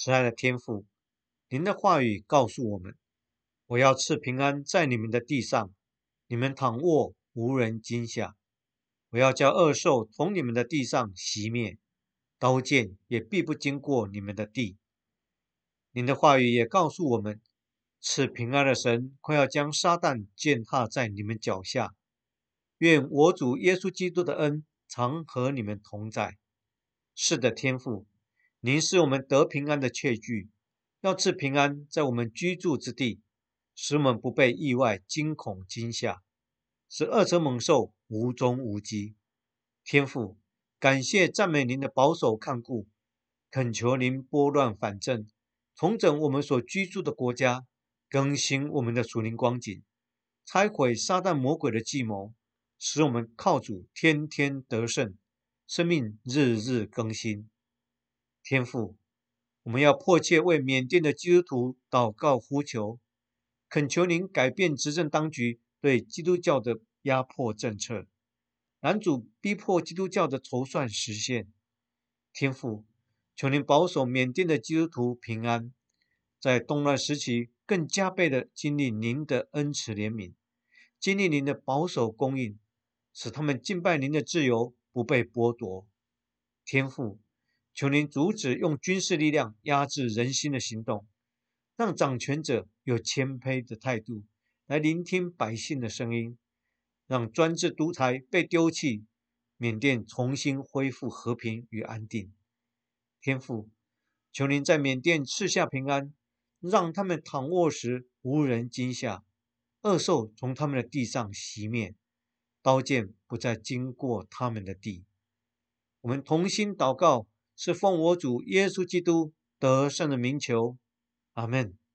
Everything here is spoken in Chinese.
慈爱的天父，您的话语告诉我们：我要赐平安在你们的地上，你们躺卧无人惊吓。我要叫恶兽从你们的地上熄灭，刀剑也必不经过你们的地。您的话语也告诉我们，赐平安的神快要将撒旦践踏在你们脚下。愿我主耶稣基督的恩常和你们同在。是的，天父，您是我们得平安的确据，要赐平安在我们居住之地，使我们不被意外惊恐惊吓，使恶者猛兽无踪无迹。天父，感谢赞美您的保守看顾，恳求您拨乱反正，重整我们所居住的国家，更新我们的属灵光景，拆毁撒旦魔鬼的计谋，使我们靠主天天得胜，生命日日更新。天父，我们要迫切为缅甸的基督徒祷告呼求，恳求您改变执政当局对基督教的压迫政策，拦阻逼迫基督教的筹算实现。天父，求您保守缅甸的基督徒平安，在动乱时期更加倍的经历您的恩慈怜悯，经历您的保守供应，使他们敬拜您的自由不被剥夺。天父，求您阻止用军事力量压制人心的行动，让掌权者有谦卑的态度来聆听百姓的声音，让专制独裁被丢弃，缅甸重新恢复和平与安定。天父，求您在缅甸赐下平安，让他们躺卧时无人惊吓，恶兽从他们的地上熄灭，刀剑不再经过他们的地。我们同心祷告，是奉我主耶稣基督得胜的名求。阿门。